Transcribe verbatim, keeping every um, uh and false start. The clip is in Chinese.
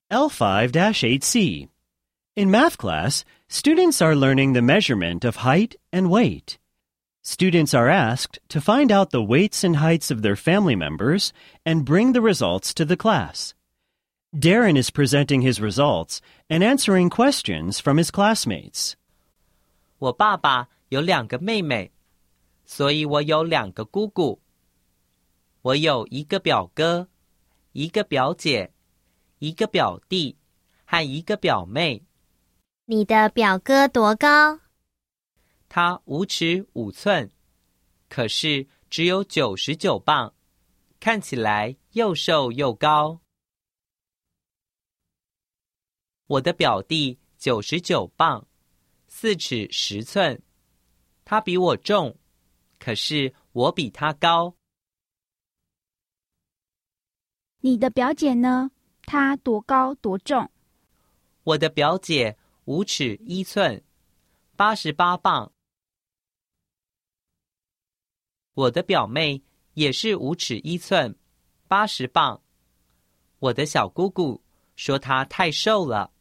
L five dash eight C. In math class, students are learning the measurement of height and weight. Students are asked to find out the weights and heights of their family members and bring the results to the class. Darren is presenting his results and answering questions from his classmates. 我爸爸有两个妹妹，所以我有两个姑姑。我有一个表哥，一个表姐，一个表弟和一个表妹。 你的表哥多高？ 他五尺五寸，可是只有九十九磅，看起来又瘦又高。我的表弟九十九磅，四尺十寸，他比我重，可是我比他高。 你的表姐呢？她多高多重？ 我的表姐五尺一寸，八十八磅。我的表妹也是五尺一寸，八十磅。我的小姑姑说她太瘦了。